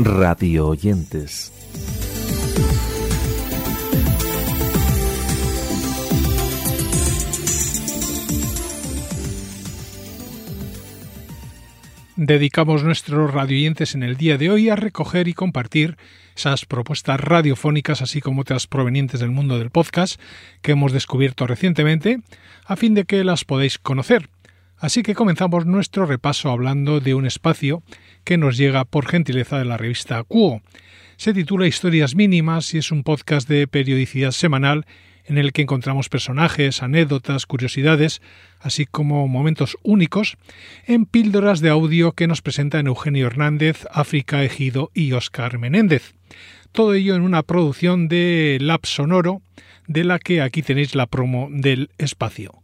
radio oyentes. Dedicamos nuestros radioyentes en el día de hoy a recoger y compartir esas propuestas radiofónicas, así como otras provenientes del mundo del podcast que hemos descubierto recientemente, a fin de que las podáis conocer. Así que comenzamos nuestro repaso hablando de un espacio que nos llega por gentileza de la revista Quo. Se titula Historias Mínimas y es un podcast de periodicidad semanal en el que encontramos personajes, anécdotas, curiosidades, así como momentos únicos, en píldoras de audio que nos presentan Eugenio Hernández, África Ejido y Óscar Menéndez. Todo ello en una producción de Lab Sonoro, de la que aquí tenéis la promo del espacio.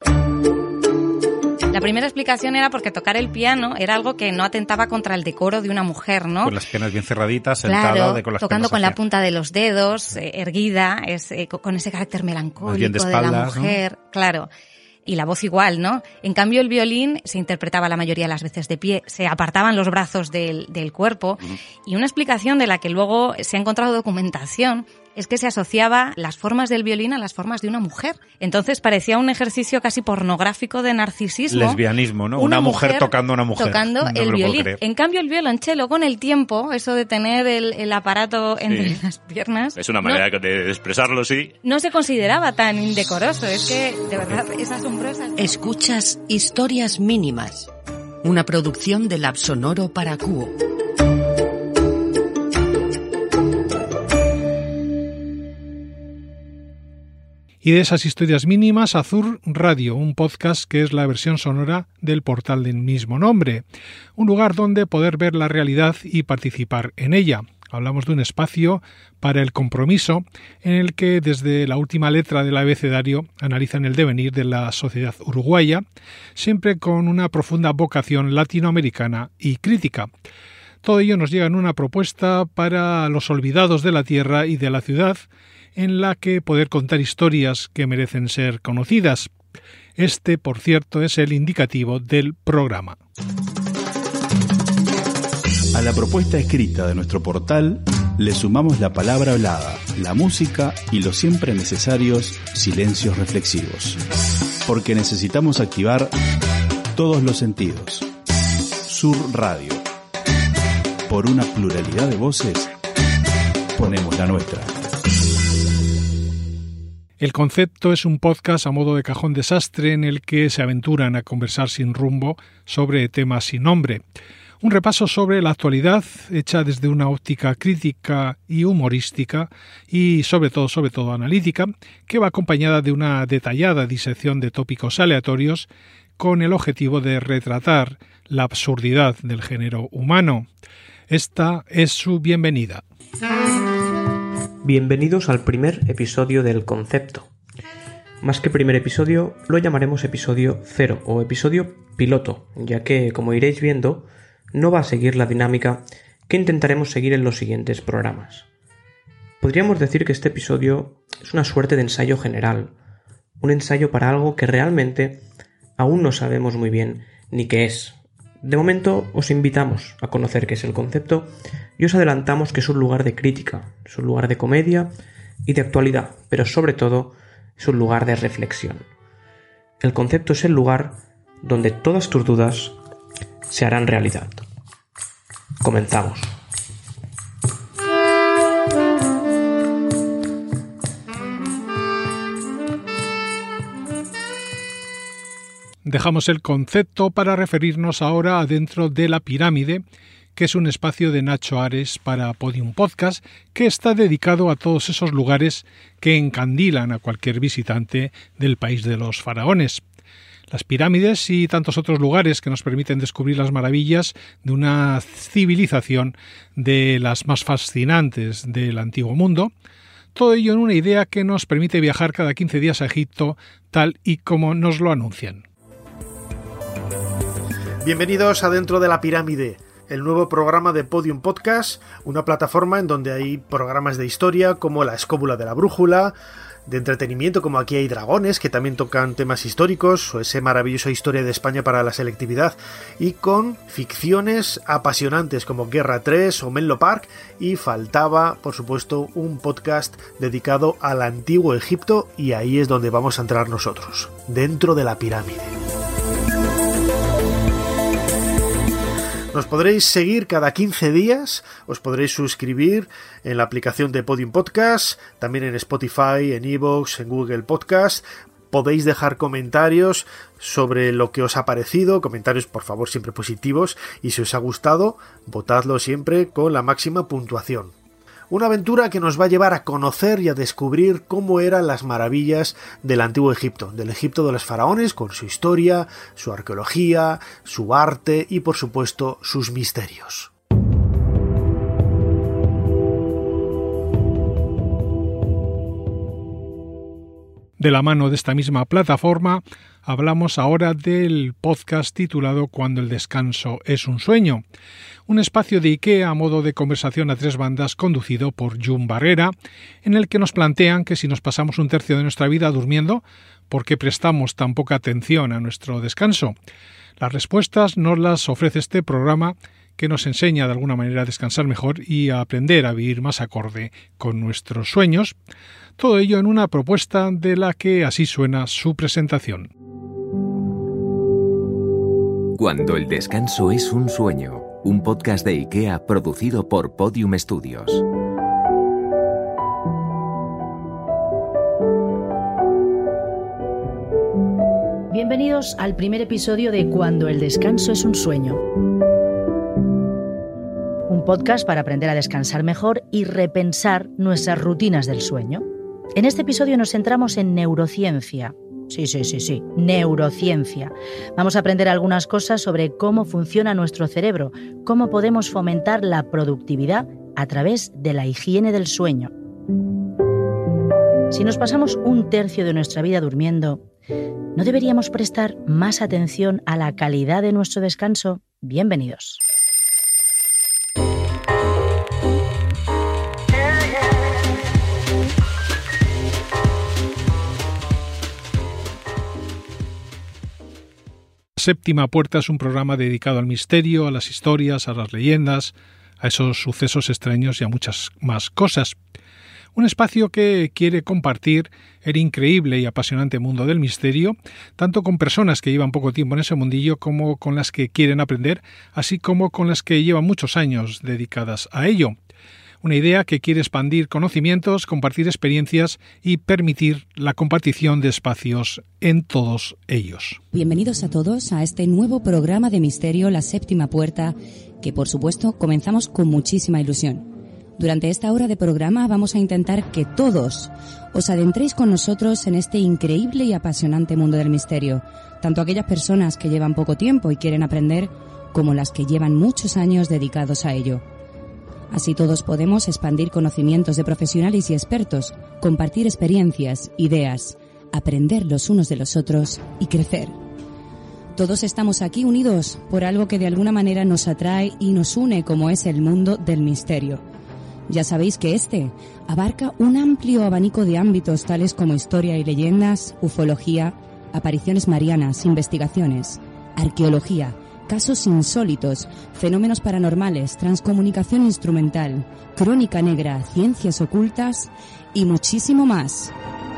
La primera explicación era porque tocar el piano era algo que no atentaba contra el decoro de una mujer, ¿no? Con las piernas bien cerraditas, sentada, claro, con las tocando con hacia... la punta de los dedos, erguida, con ese carácter melancólico de espaldas, la mujer, ¿no? Claro. Y la voz igual, ¿no? En cambio, el violín se interpretaba la mayoría de las veces de pie, se apartaban los brazos del cuerpo. Y una explicación de la que luego se ha encontrado documentación es que se asociaba las formas del violín a las formas de una mujer. Entonces parecía un ejercicio casi pornográfico de narcisismo. Lesbianismo, ¿no? Una mujer tocando a una mujer. Tocando el violín. En cambio, el violonchelo, con el tiempo, eso de tener el aparato entre las piernas... Es una manera de expresarlo, sí. No se consideraba tan indecoroso. Es que, de verdad, es asombrosa. Escuchas Historias Mínimas, una producción de Lab Sonoro para Quo. Y de esas historias mínimas, Azur Radio, un podcast que es la versión sonora del portal del mismo nombre, un lugar donde poder ver la realidad y participar en ella. Hablamos de un espacio para el compromiso en el que desde la última letra del abecedario analizan el devenir de la sociedad uruguaya, siempre con una profunda vocación latinoamericana y crítica. Todo ello nos llega en una propuesta para los olvidados de la tierra y de la ciudad, en la que poder contar historias que merecen ser conocidas. Este, por cierto, es el indicativo del programa. A la propuesta escrita de nuestro portal le sumamos la palabra hablada, la música y los siempre necesarios silencios reflexivos. Porque necesitamos activar todos los sentidos. Sur Radio. Por una pluralidad de voces, ponemos la nuestra. El concepto es un podcast a modo de cajón desastre en el que se aventuran a conversar sin rumbo sobre temas sin nombre. Un repaso sobre la actualidad hecha desde una óptica crítica y humorística y sobre todo analítica, que va acompañada de una detallada disección de tópicos aleatorios con el objetivo de retratar la absurdidad del género humano. Esta es su bienvenida. Bienvenidos al primer episodio del concepto. Más que primer episodio, lo llamaremos episodio 0 o episodio piloto, ya que, como iréis viendo, no va a seguir la dinámica que intentaremos seguir en los siguientes programas. Podríamos decir que este episodio es una suerte de ensayo general, un ensayo para algo que realmente aún no sabemos muy bien ni qué es. De momento os invitamos a conocer qué es el concepto y os adelantamos que es un lugar de crítica, es un lugar de comedia y de actualidad, pero sobre todo es un lugar de reflexión. El concepto es el lugar donde todas tus dudas se harán realidad. Comenzamos. Dejamos el concepto para referirnos ahora a Dentro de la Pirámide, que es un espacio de Nacho Ares para Podium Podcast, que está dedicado a todos esos lugares que encandilan a cualquier visitante del país de los faraones. Las pirámides y tantos otros lugares que nos permiten descubrir las maravillas de una civilización de las más fascinantes del antiguo mundo. Todo ello en una idea que nos permite viajar cada 15 días a Egipto, tal y como nos lo anuncian. Bienvenidos a Dentro de la Pirámide, el nuevo programa de Podium Podcast, una plataforma en donde hay programas de historia como La Escóbula de la Brújula, de entretenimiento como Aquí hay dragones, que también tocan temas históricos, o ese maravillosa historia de España para la selectividad, y con ficciones apasionantes como Guerra 3 o Menlo Park, y faltaba, por supuesto, un podcast dedicado al Antiguo Egipto, y ahí es donde vamos a entrar nosotros, dentro de la pirámide. Nos podréis seguir cada 15 días, os podréis suscribir en la aplicación de Podium Podcast, también en Spotify, en iVoox, en Google Podcast. Podéis dejar comentarios sobre lo que os ha parecido, comentarios por favor siempre positivos, y si os ha gustado, votadlo siempre con la máxima puntuación. Una aventura que nos va a llevar a conocer y a descubrir cómo eran las maravillas del Antiguo Egipto, del Egipto de los faraones, con su historia, su arqueología, su arte y por supuesto sus misterios. De la mano de esta misma plataforma, hablamos ahora del podcast titulado Cuando el descanso es un sueño, un espacio de IKEA a modo de conversación a tres bandas conducido por Jun Barrera, en el que nos plantean que si nos pasamos un tercio de nuestra vida durmiendo, ¿por qué prestamos tan poca atención a nuestro descanso? Las respuestas nos las ofrece este programa, que nos enseña de alguna manera a descansar mejor y a aprender a vivir más acorde con nuestros sueños. Todo ello en una propuesta de la que así suena su presentación. Cuando el descanso es un sueño, un podcast de IKEA producido por Podium Studios. Bienvenidos al primer episodio de Cuando el descanso es un sueño. Un podcast para aprender a descansar mejor y repensar nuestras rutinas del sueño. En este episodio nos centramos en neurociencia. Sí, neurociencia. Vamos a aprender algunas cosas sobre cómo funciona nuestro cerebro, cómo podemos fomentar la productividad a través de la higiene del sueño. Si nos pasamos un tercio de nuestra vida durmiendo, ¿no deberíamos prestar más atención a la calidad de nuestro descanso? Bienvenidos. Séptima Puerta es un programa dedicado al misterio, a las historias, a las leyendas, a esos sucesos extraños y a muchas más cosas. Un espacio que quiere compartir el increíble y apasionante mundo del misterio, tanto con personas que llevan poco tiempo en ese mundillo como con las que quieren aprender, así como con las que llevan muchos años dedicadas a ello. Una idea que quiere expandir conocimientos, compartir experiencias y permitir la compartición de espacios en todos ellos. Bienvenidos a todos a este nuevo programa de misterio, La Séptima Puerta, que por supuesto comenzamos con muchísima ilusión. Durante esta hora de programa vamos a intentar que todos os adentréis con nosotros en este increíble y apasionante mundo del misterio, tanto aquellas personas que llevan poco tiempo y quieren aprender, como las que llevan muchos años dedicados a ello. Así todos podemos expandir conocimientos de profesionales y expertos, compartir experiencias, ideas, aprender los unos de los otros y crecer. Todos estamos aquí unidos por algo que de alguna manera nos atrae y nos une, como es el mundo del misterio. Ya sabéis que este abarca un amplio abanico de ámbitos tales como historia y leyendas, ufología, apariciones marianas, investigaciones, arqueología, casos insólitos, fenómenos paranormales, transcomunicación instrumental, crónica negra, ciencias ocultas y muchísimo más.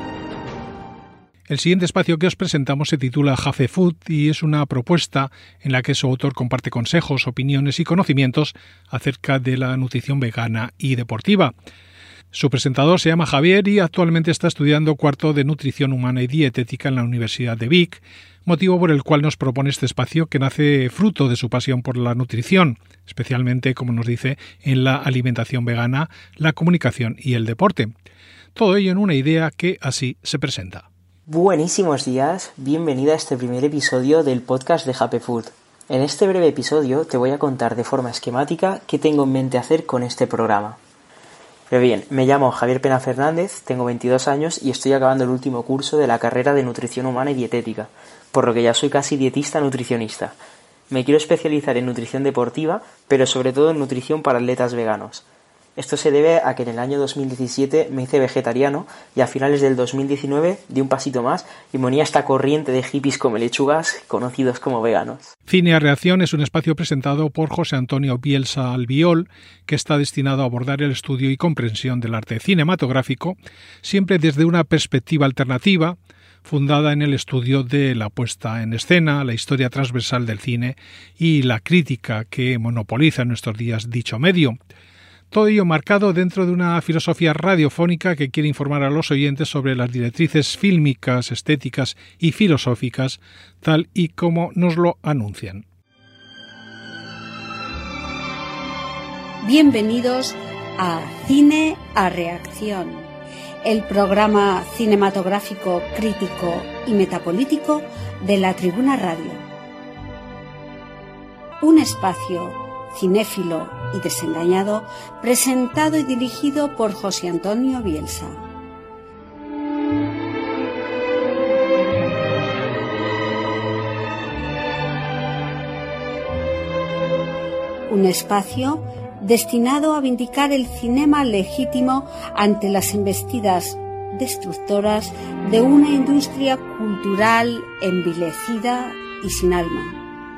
El siguiente espacio que os presentamos se titula Jafe Food y es una propuesta en la que su autor comparte consejos, opiniones y conocimientos acerca de la nutrición vegana y deportiva. Su presentador se llama Javier y actualmente está estudiando cuarto de Nutrición Humana y Dietética en la Universidad de Vic, motivo por el cual nos propone este espacio que nace fruto de su pasión por la nutrición, especialmente, como nos dice, en la alimentación vegana, la comunicación y el deporte. Todo ello en una idea que así se presenta. Buenísimos días, bienvenida a este primer episodio del podcast de Happy Food. En este breve episodio te voy a contar de forma esquemática qué tengo en mente hacer con este programa. Pero bien, me llamo Javier Pena Fernández, tengo 22 años y estoy acabando el último curso de la carrera de Nutrición Humana y Dietética, por lo que ya soy casi dietista nutricionista. Me quiero especializar en nutrición deportiva, pero sobre todo en nutrición para atletas veganos. Esto se debe a que en el año 2017 me hice vegetariano y a finales del 2019 di un pasito más y me uní a esta corriente de hippies come lechugas conocidos como veganos. Cine a Reacción es un espacio presentado por José Antonio Bielsa Albiol, que está destinado a abordar el estudio y comprensión del arte cinematográfico, siempre desde una perspectiva alternativa, fundada en el estudio de la puesta en escena, la historia transversal del cine y la crítica que monopoliza en nuestros días dicho medio. Todo ello marcado dentro de una filosofía radiofónica que quiere informar a los oyentes sobre las directrices fílmicas, estéticas y filosóficas, tal y como nos lo anuncian. Bienvenidos a Cine a Reacción, el programa cinematográfico, crítico y metapolítico de La Tribuna Radio. Un espacio cinéfilo y desengañado, presentado y dirigido por José Antonio Bielsa. Un espacio destinado a vindicar el cinema legítimo ante las embestidas destructoras de una industria cultural envilecida y sin alma.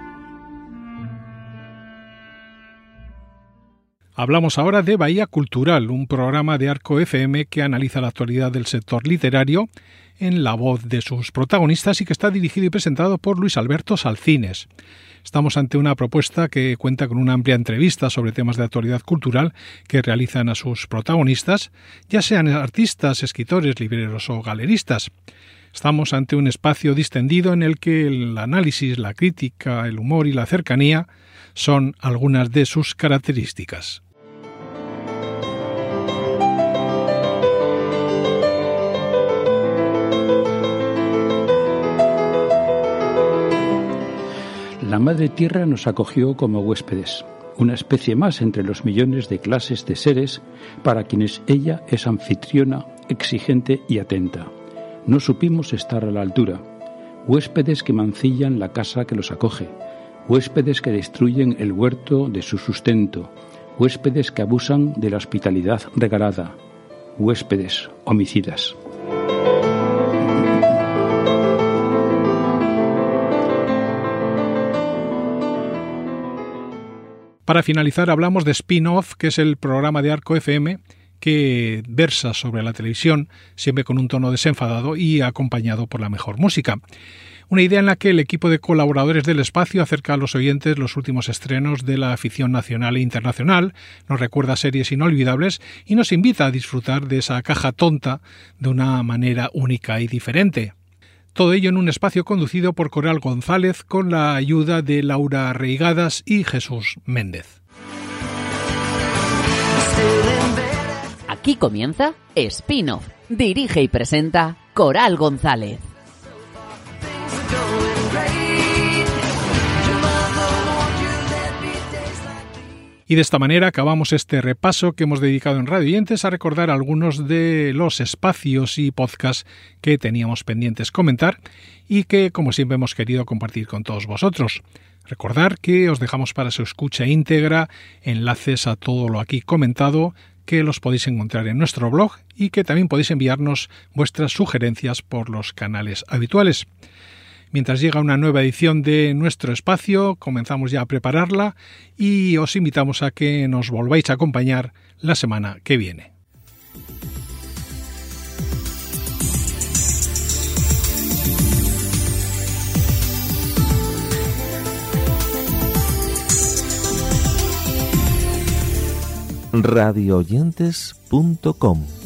Hablamos ahora de Bahía Cultural, un programa de Arco FM que analiza la actualidad del sector literario en la voz de sus protagonistas y que está dirigido y presentado por Luis Alberto Salcines. Estamos ante una propuesta que cuenta con una amplia entrevista sobre temas de actualidad cultural que realizan a sus protagonistas, ya sean artistas, escritores, libreros o galeristas. Estamos ante un espacio distendido en el que el análisis, la crítica, el humor y la cercanía son algunas de sus características. La Madre Tierra nos acogió como huéspedes, una especie más entre los millones de clases de seres para quienes ella es anfitriona, exigente y atenta. No supimos estar a la altura. Huéspedes que mancillan la casa que los acoge, huéspedes que destruyen el huerto de su sustento, huéspedes que abusan de la hospitalidad regalada, huéspedes homicidas. Para finalizar, hablamos de Spin-Off, que es el programa de Arco FM que versa sobre la televisión, siempre con un tono desenfadado y acompañado por la mejor música. Una idea en la que el equipo de colaboradores del espacio acerca a los oyentes los últimos estrenos de la ficción nacional e internacional, nos recuerda series inolvidables y nos invita a disfrutar de esa caja tonta de una manera única y diferente. Todo ello en un espacio conducido por Coral González con la ayuda de Laura Reigadas y Jesús Méndez. Aquí comienza Spin-Off. Dirige y presenta Coral González. Y de esta manera acabamos este repaso que hemos dedicado en Radio Oyentes a recordar algunos de los espacios y podcasts que teníamos pendientes comentar y que, como siempre, hemos querido compartir con todos vosotros. Recordar que os dejamos para su escucha íntegra enlaces a todo lo aquí comentado, que los podéis encontrar en nuestro blog y que también podéis enviarnos vuestras sugerencias por los canales habituales. Mientras llega una nueva edición de nuestro espacio, comenzamos ya a prepararla y os invitamos a que nos volváis a acompañar la semana que viene. Radiooyentes.com